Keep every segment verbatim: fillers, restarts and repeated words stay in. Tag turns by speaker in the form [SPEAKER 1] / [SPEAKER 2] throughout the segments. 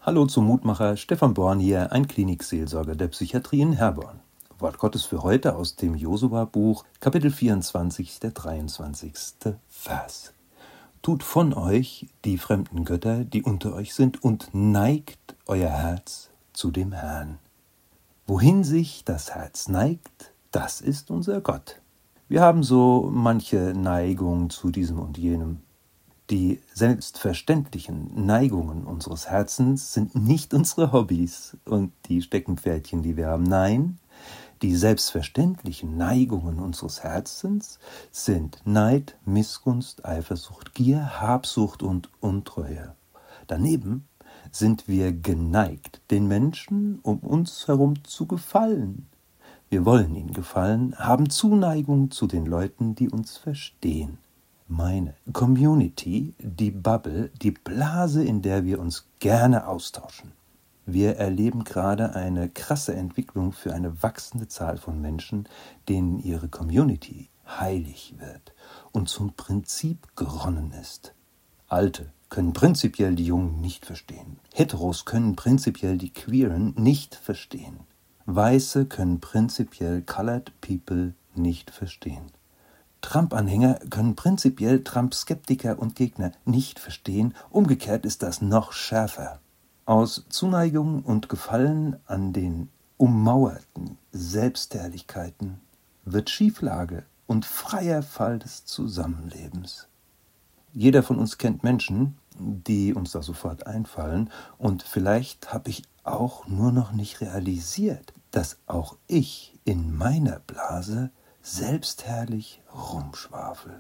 [SPEAKER 1] Hallo zum Mutmacher, Stefan Born hier, ein Klinikseelsorger der Psychiatrie in Herborn. Wort Gottes für heute aus dem Josua-Buch, Kapitel vierundzwanzig, der dreiundzwanzigste Vers. Tut von euch die fremden Götter, die unter euch sind, und neigt euer Herz zu dem Herrn. Wohin sich das Herz neigt, das ist unser Gott. Wir haben so manche Neigung zu diesem und jenem. Die selbstverständlichen Neigungen unseres Herzens sind nicht unsere Hobbys und die Steckenpferdchen, die wir haben. Nein, die selbstverständlichen Neigungen unseres Herzens sind Neid, Missgunst, Eifersucht, Gier, Habsucht und Untreue. Daneben sind wir geneigt, den Menschen um uns herum zu gefallen. Wir wollen ihnen gefallen, haben Zuneigung zu den Leuten, die uns verstehen. Meine Community, die Bubble, die Blase, in der wir uns gerne austauschen. Wir erleben gerade eine krasse Entwicklung für eine wachsende Zahl von Menschen, denen ihre Community heilig wird und zum Prinzip geronnen ist. Alte können prinzipiell die Jungen nicht verstehen. Heteros können prinzipiell die Queeren nicht verstehen. Weiße können prinzipiell Colored People nicht verstehen. Trump-Anhänger können prinzipiell Trump-Skeptiker und Gegner nicht verstehen. Umgekehrt ist das noch schärfer. Aus Zuneigung und Gefallen an den ummauerten Selbstherrlichkeiten wird Schieflage und freier Fall des Zusammenlebens. Jeder von uns kennt Menschen, die uns da sofort einfallen, und vielleicht habe ich auch nur noch nicht realisiert, dass auch ich in meiner Blase selbstherrlich rumschwafel.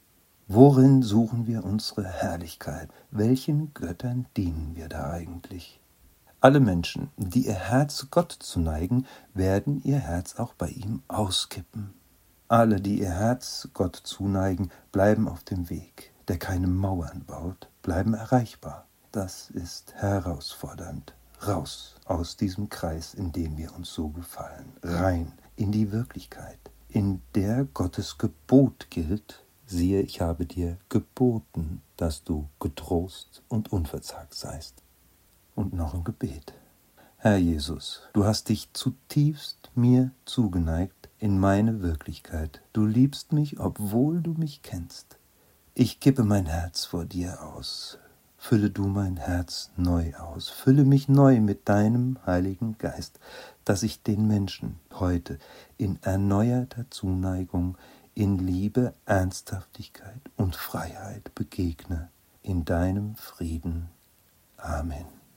[SPEAKER 1] Worin suchen wir unsere Herrlichkeit? Welchen Göttern dienen wir da eigentlich? Alle Menschen, die ihr Herz Gott zuneigen, werden ihr Herz auch bei ihm auskippen. Alle, die ihr Herz Gott zuneigen, bleiben auf dem Weg, der keine Mauern baut, bleiben erreichbar. Das ist herausfordernd. Raus aus diesem Kreis, in dem wir uns so gefallen. Rein in die Wirklichkeit, in der Gottes Gebot gilt. Siehe, ich habe dir geboten, dass du getrost und unverzagt seist. Und noch ein Gebet. Herr Jesus, du hast dich zutiefst mir zugeneigt in meine Wirklichkeit. Du liebst mich, obwohl du mich kennst. Ich kippe mein Herz vor dir aus. Fülle du mein Herz neu aus. Fülle mich neu mit deinem Heiligen Geist, dass ich den Menschen heute in erneuerter Zuneigung, in Liebe, Ernsthaftigkeit und Freiheit begegne. In deinem Frieden. Amen.